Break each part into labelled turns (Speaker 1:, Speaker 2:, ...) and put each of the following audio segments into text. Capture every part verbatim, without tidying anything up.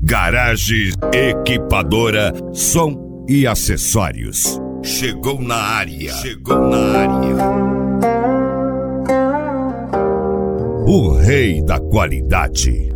Speaker 1: Garage Equipadora, som e acessórios. Chegou na área. Chegou na área. O rei da qualidade.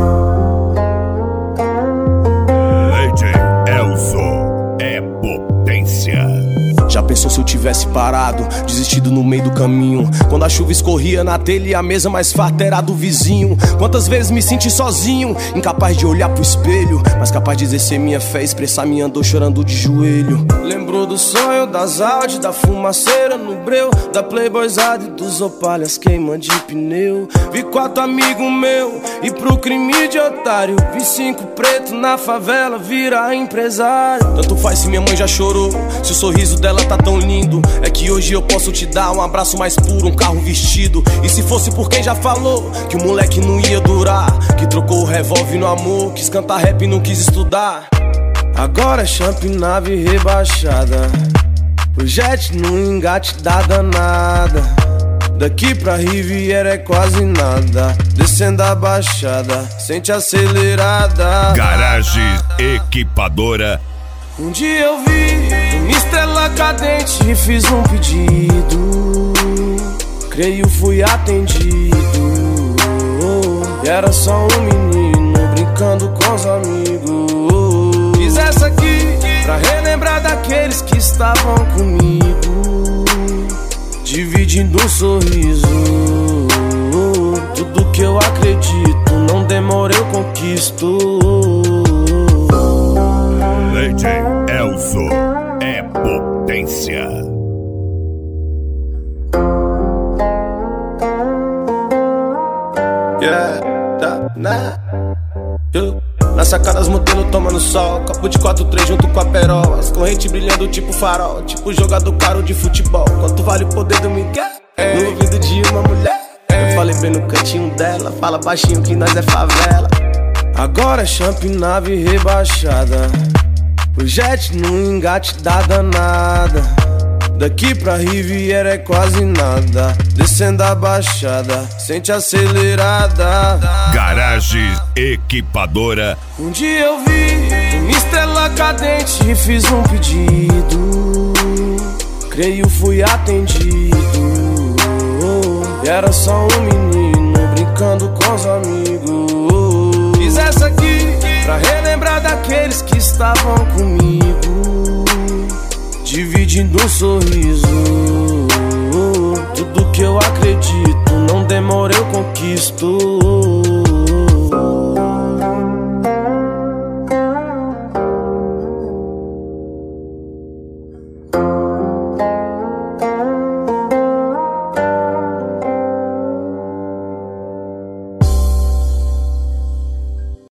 Speaker 1: Lady Elzo é potência.
Speaker 2: Já pensou se eu tivesse parado, desistido no meio do caminho? Quando a chuva escorria na telha e a mesa mais farta era do vizinho. Quantas vezes me senti sozinho, incapaz de olhar pro espelho, mas capaz de exercer minha fé, expressar minha dor chorando de joelho. Lembrou do sonho, das Audi, da fumaceira no breu, da Playboyzada e dos opalhas queima de pneu. Vi quatro amigos meu e pro crime de otário, vi cinco preto na favela virar empresário. Tanto faz se minha mãe já chorou, se o sorriso dela tá tão lindo. É que hoje eu posso te dar um abraço mais puro, um carro vestido. E se fosse por quem já falou que o moleque não ia durar, que trocou o revólver no amor, quis cantar rap e não quis estudar. Agora é champ nave rebaixada, o jet no engate da danada. Daqui pra Riviera é quase nada, descendo a baixada, sente acelerada.
Speaker 1: Garage Equipadora.
Speaker 2: Um dia eu vi uma estrela cadente e fiz um pedido, creio fui atendido. E era só um menino brincando com os amigos. Fiz essa aqui pra relembrar daqueles que estavam comigo, dividindo um sorriso. Tudo que eu acredito, não demora eu conquisto.
Speaker 1: Lady Elzo é potência.
Speaker 2: Yeah, tá, né? Eu, na sacada as modelo tomando sol, copo de quatro três junto com a perola, as correntes brilhando tipo farol, tipo jogador caro de futebol. Quanto vale o poder do Miguel no ouvido de uma mulher? Eu falei bem no cantinho dela, fala baixinho que nós é favela. Agora é champ nave rebaixada, o jet no engate da danada. Daqui pra Riviera é quase nada, descendo a baixada, sente acelerada.
Speaker 1: Garage Equipadora.
Speaker 2: Um dia eu vi uma estrela cadente e fiz um pedido, creio fui atendido. E era só um menino brincando com os amigos. Fiz essa aqui pra relembrar daqueles que estavam comigo, dividindo um sorriso. Tudo que eu acredito, não demora eu conquisto.